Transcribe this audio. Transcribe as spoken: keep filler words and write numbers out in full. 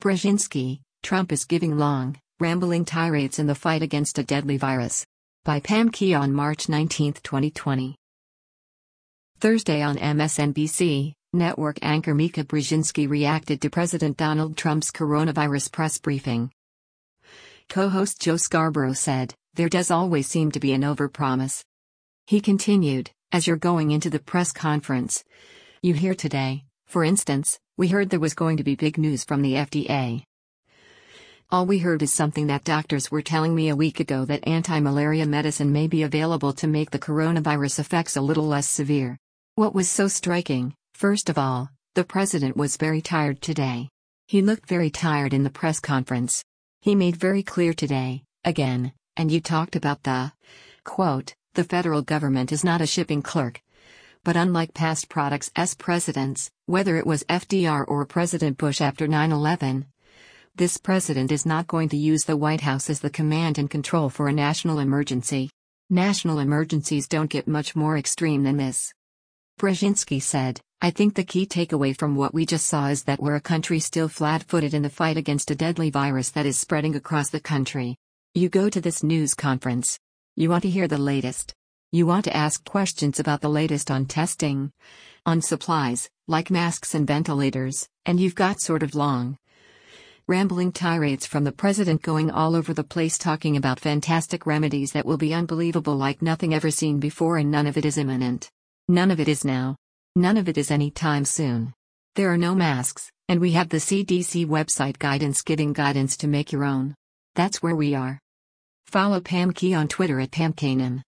Brzezinski, Trump is giving long, rambling tirades in the fight against a deadly virus. By Pam Key on March nineteenth, twenty twenty. Thursday on M S N B C, network anchor Mika Brzezinski reacted to President Donald Trump's coronavirus press briefing. Co-host Joe Scarborough said, "There does always seem to be an overpromise." He continued, "As you're going into the press conference, you hear today, for instance, we heard there was going to be big news from the F D A. All we heard is something that doctors were telling me a week ago, that anti-malaria medicine may be available to make the coronavirus effects a little less severe." What was so striking, first of all, the president was very tired today. He looked very tired in the press conference. He made very clear today, again, and you talked about the, quote, "The federal government is not a shipping clerk." But unlike past products as presidents, whether it was F D R or President Bush after nine eleven, this president is not going to use the White House as the command and control for a national emergency. National emergencies don't get much more extreme than this. Brzezinski said, "I think the key takeaway from what we just saw is that we're a country still flat-footed in the fight against a deadly virus that is spreading across the country. You go to this news conference. You want to hear the latest. You want to ask questions about the latest on testing, on supplies, like masks and ventilators, and you've got sort of long, rambling tirades from the president going all over the place talking about fantastic remedies that will be unbelievable, like nothing ever seen before, and none of it is imminent. None of it is now. None of it is any time soon. There are no masks, and we have the C D C website guidance giving guidance to make your own. That's where we are." Follow Pam Key on Twitter at Pam Kanan.